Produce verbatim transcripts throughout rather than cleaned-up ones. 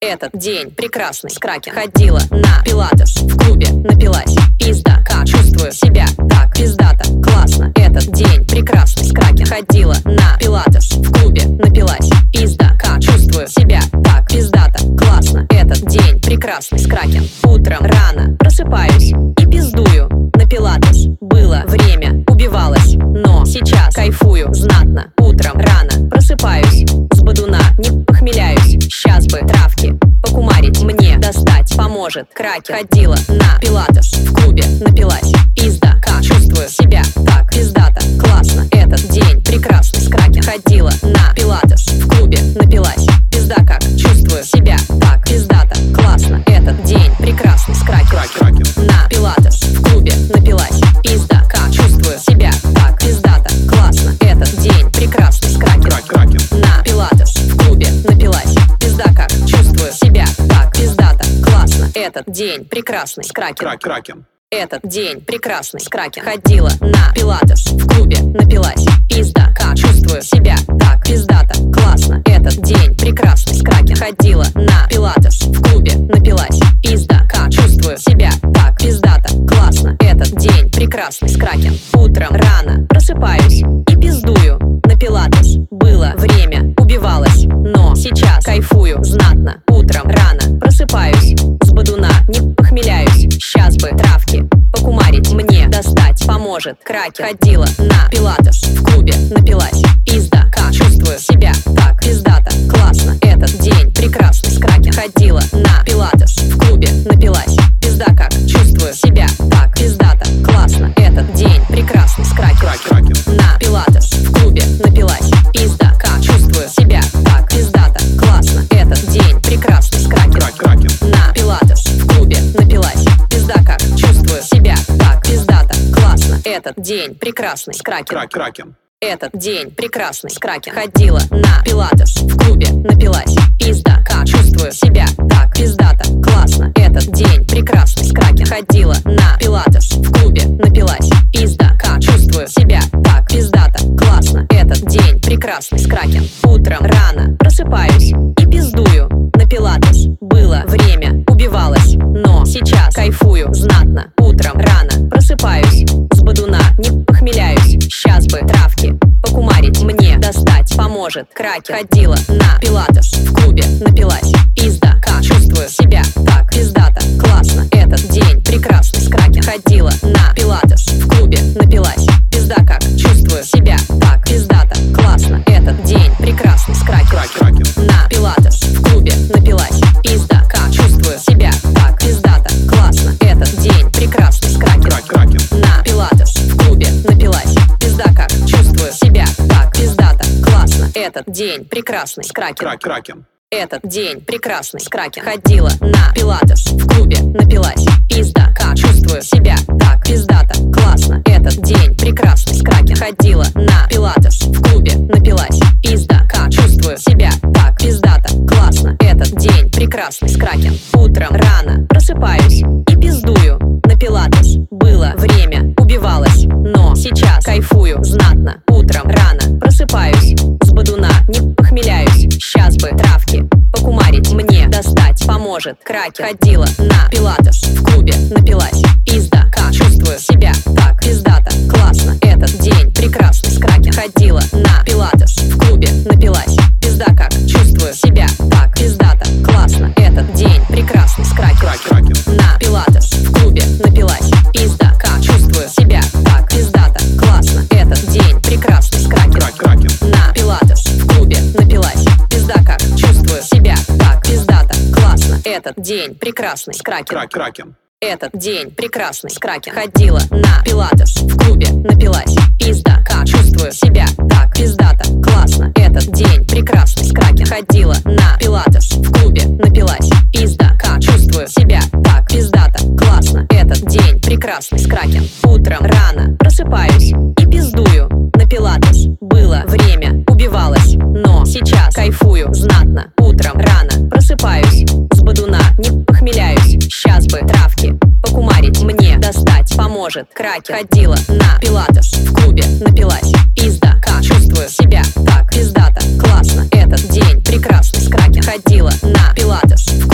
Этот день прекрасный, с кракен. Ходила на пилатес, в клубе напилась. Пизда, как чувствую себя так пиздато, классно. Этот день прекрасный, с кракен. Ходила на пилатес, в клубе напилась. Пизда, как чувствую себя так пиздато, классно. Этот день прекрасный, с кракен. Утром рано просыпаюсь и пиздую на пилатес. Было время, убивалась, но сейчас кайфую знатно. Утром рано просыпаюсь, с бодуна не похмеляюсь. Сейчас бы травки покумарить, мне достать поможет кракен. Ходила на пилатес, в клубе напилась. Пизда, как чувствую себя так пиздато, классно. Этот день прекрасный, с кракен. Ходила на пилатес, в клубе напилась. Пизда, как чувствую себя так пиздато, классно. Этот день прекрасный, с кракен. На пилатес, в клубе напилась. Пизда, как чувствую себя так пиздато, классно. Этот день прекрасный, с кракен. На пилатес, в клубе напилась. Пизда, как чувствую себя так пиздато, классно. Этот день прекрасный, с кракен. Этот день прекрасный, с кракен. Ходила на пилатес, в клубе напилась. Пизда, как чувствую себя так пиздато, классно. Этот день прекрасный, с кракен. Ходила на пилатес, в клубе напилась. Пизда, как чувствую себя так пиздато, классно. Этот день прекрасный, с кракен. Утром рано просыпаюсь и пиздую на пилатес. Было время, убивалась, но сейчас кайфую знатно. Утром рано просыпаюсь, с бодуна не похмеляюсь. Сейчас бы травки покумарить, мне достать поможет кракен. Ходила на пилатес, в клубе напилась. Пизда, как чувствую себя так пиздато, классно. Этот день прекрасный, с кракен. Ходила на пилатес, в клубе напилась. Пизда, как чувствую себя так пиздато, классно. Этот день прекрасный, с кракен. На пилатес, в клубе напилась. Пизда, как чувствую себя так пиздато, классно. Этот день прекрасный, с кракен. На пилатес, в клубе напилась. Пизда, как чувствую себя так пиздато, классно. Этот день прекрасный, с кракен. Этот день прекрасный, с кракен. Ходила на пилатес, в клубе напилась. Пизда, как чувствую себя так пиздато, классно. Этот день прекрасный, с кракен. Ходила на пилатес, в клубе напилась. Пизда, как чувствую себя так пиздато, классно. Этот день прекрасный, с кракен. Утром рано просыпаюсь и пиздую на пилатес. Было время, убивалась, но сейчас кайфую знатно. Утром рано просыпаюсь, с бодуна не похмеляюсь. Сейчас бы травки покумарить, мне достать поможет кракен. Ходила на пилатес, в клубе напилась. Пизда, как чувствую себя так пиздато, классно. Этот день прекрасный, с кракен. Ходила на пилатес, в клубе напилась. Пизда, как чувствую себя так пиздато, классно. Этот день прекрасный, с кракен. На пилатес, в клубе напилась. Пизда, как чувствую себя так пиздато, классно. Этот день прекрасный, с кракен. На пилатес, в клубе напилась. Пизда, как чувствую себя так пиздато, классно. Этот день прекрасный, с кракен. Этот день прекрасный, с кракен. Ходила на пилатес, в клубе напилась. Пизда, как чувствую себя так пиздато, классно. Этот день прекрасный, с кракен. Ходила на пилатес, в клубе напилась. Пизда, как чувствую себя так пиздато, классно. Этот день прекрасный, с кракен. Утром рано просыпаюсь и пиздую на пилатес. Было время, убивалась, но сейчас кайфую знатно. Утром рано просыпаюсь, с бодуна не похмеляюсь. Сейчас бы травки покумарить, мне достать поможет кракен. Ходила на пилатес, в клубе напилась. Пизда, как чувствую себя так пиздато, классно. Этот день прекрасный, с кракен. Ходила на пилатес, в клубе напилась. Пизда, как чувствую себя так пиздато, классно. Этот день прекрасный, с кракен. На пилатес, в клубе напилась. Пизда, как чувствую себя так пиздато, классно. Этот день прекрасный, с кракен. На пилатес, в клубе напилась. Пизда, как чувствую себя так пиздато, классно. Этот день прекрасный, с кракен. Этот день прекрасный, с кракен. Ходила на пилатес, в клубе напилась. Пизда, как чувствую себя так пиздато, классно. Этот день прекрасный, с кракен. Ходила на пилатес, в клубе напилась. Пизда, как чувствую себя так пиздато, классно. Этот день прекрасный, с кракен. Утром рано просыпаюсь и пиздую на пилатес. Было время, убивалась, но сейчас кайфую знатно. Утром рано просыпаюсь, с бодуна не похмеляюсь. Сейчас бы травки покумарить, мне достать поможет кракен. Ходила на пилатес, в клубе напилась. Пизда, как чувствую себя так пиздато, классно. Этот день прекрасный, с кракен. Ходила на пилатес,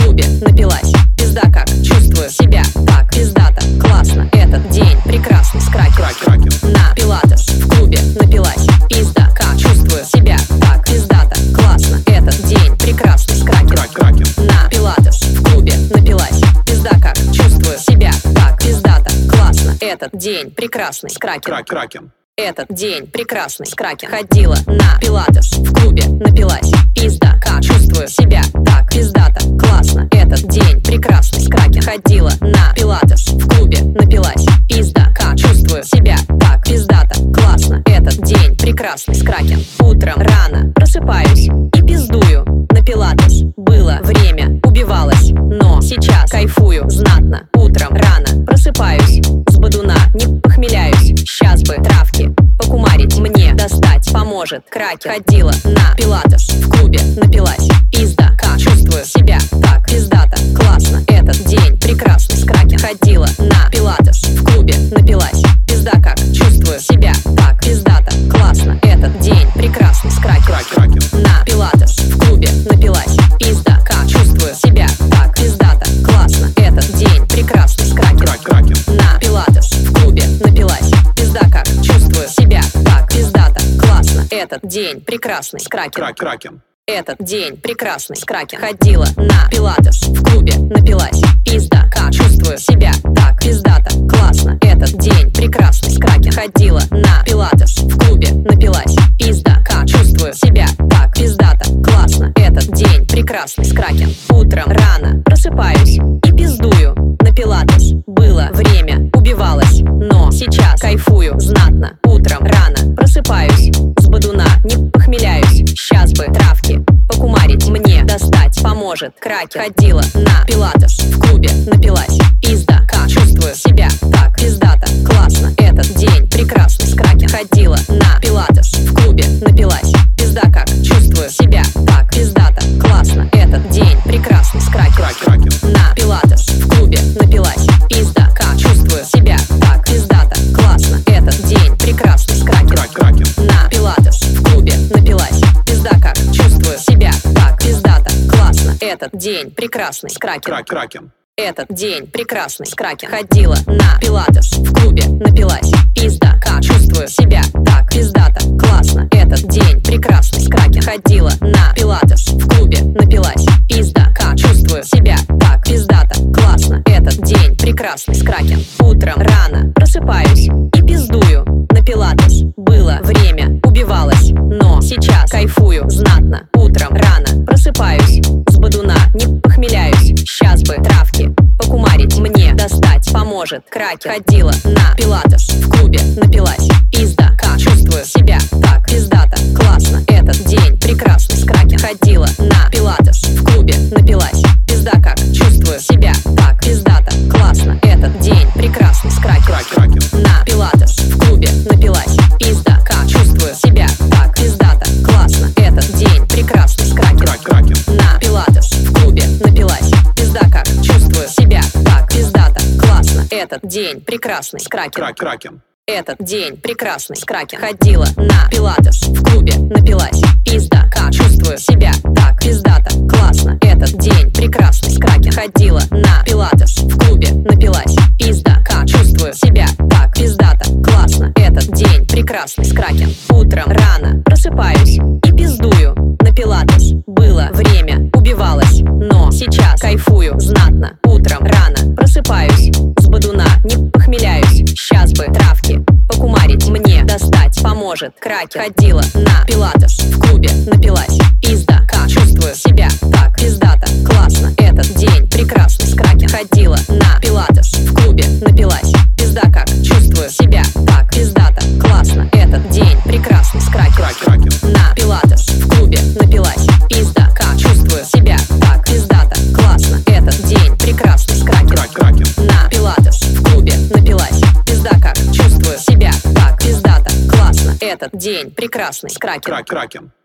Этот день прекрасный с Кракен. Крак, кракен. Этот день прекрасный с Кракен. Ходила на пилатес, в клубе напилась. Пизда, как чувствую себя так пиздато, классно. Этот день прекрасный с Кракен. Ходила на пилатес, в клубе напилась. Пизда, как чувствую себя так пиздато, классно. Этот день прекрасный с Кракен. Утром рано просыпаюсь и пиздую на пилатес. Было время, убивалась, но сейчас кайфую знатно. Утром рано просыпаюсь, с бодуна не похмеляюсь. Сейчас бы травки покумарить, мне достать поможет Кракен. Ходила на пилатес, в клубе напилась. Пизда, как чувствую себя так пиздато, классно. Этот день прекрасный с Кракен. Ходила на пилатес, в клубе напилась. Пизда, как чувствую себя так пиздато, классно. Этот день прекрасный с Кракен. Крак, кракен. На пилатес, в клубе напилась. Пизда, как чувствую себя так пиздато, классно. Этот день прекрасный с Кракен. Крак, кракен. На пилатес, в клубе напилась. Пизда, как чувствую себя так пиздато, классно. Этот день прекрасный с Кракен. Крак, кракен. Этот день прекрасный с Кракен. Ходила на пилатес, в клубе напилась. Пизда, как чувствую себя так пиздато, классно. Этот день прекрасный с Кракен. Ходила на пилатес, в клубе напилась. Пизда, как чувствую себя так пиздато, классно. Этот день прекрасный с Кракен. Утром рано просыпаюсь и пиздую на пилатес. Было время, убивалась, но сейчас кайфую знатно. Утром рано просыпаюсь, с бодуна не похмеляюсь. Сейчас бы травки покумарить, мне достать поможет Кракен. Ходила на пилатес, в клубе напилась. Пизда, как чувствую себя так пиздато, классно. Этот день прекрасный с Кракен. Ходила на пилатес, в клубе напилась. Пизда, как чувствую себя так пиздато, классно. Этот день прекрасный с Кракен. Крак, кракен. На пилатес, в клубе напилась. Пизда, как чувствую себя так пиздато, классно. Этот день прекрасный с Кракен. Крак, кракен. На пилатес, в клубе напилась. Пизда, как чувствую себя так пиздато, классно. Этот день прекрасный с Кракен. Крак, кракен. Этот день прекрасный с Кракен. Ходила на пилатес, в клубе напилась. Пизда, как чувствую себя так пиздато, классно. Этот день прекрасный с Кракен. Ходила на пилатес, в клубе напилась. Пизда, как чувствую себя так пиздато, классно. Этот день прекрасный с Кракен. Утром рано просыпаюсь и пиздую на пилатес. Было время, убивалась, но сейчас кайфую знатно. Утром рано просыпаюсь, с бодуна не похмеляюсь. Сейчас бы травки покумарить, мне достать поможет Кракен. Ходила на пилатес, в клубе напилась. Пизда, как чувствую себя так пиздато, классно. Этот день прекрасный с Кракен. Ходила на пилатес, в клубе напилась. Пизда, как чувствую себя так пиздато, классно. Этот день прекрасный с Кракен. Крак, кракен. На пилатес, в клубе напилась. Пизда, как чувствую себя так пиздато, классно. Этот день прекрасный с Кракен. Крак, кракен. На пилатес, в клубе напилась. Пизда, как чувствую себя так пиздато, классно. Этот день прекрасный с Кракен. Крак, кракен. Этот день прекрасный с Кракен. Ходила на пилатес, в клубе напилась. Пизда, как чувствую себя так пиздато, классно. Этот день прекрасный с Кракен. Ходила на пилатес, в клубе напилась. Пизда, как чувствую себя так пиздато, классно. Этот день прекрасный с Кракен. Утром рано просыпаюсь и пиздую на пилатес. Было время, убивалась, но сейчас кайфую знатно. Утром рано просыпаюсь, с бодуна не похмеляюсь. Сейчас бы травки покумарить, мне достать поможет Кракен. Ходила на пилатес, в клубе напилась. Пизда, как чувствую себя так пиздато, классно. Этот день прекрасный с Кракен. Ходила на пилатес, в клубе напилась. Пизда, как чувствую себя так пиздато, классно. Этот день прекрасный с Кракен. Крак, кракен. На пилатес, в клубе напилась. Пизда, как чувствую себя так пиздато, классно. Этот день прекрасный с Кракен. Крак, кракен. На пилатес, в клубе напилась. Пизда, как чувствую себя так пиздато, классно. Этот день прекрасный с Кракен. Крак, кракен.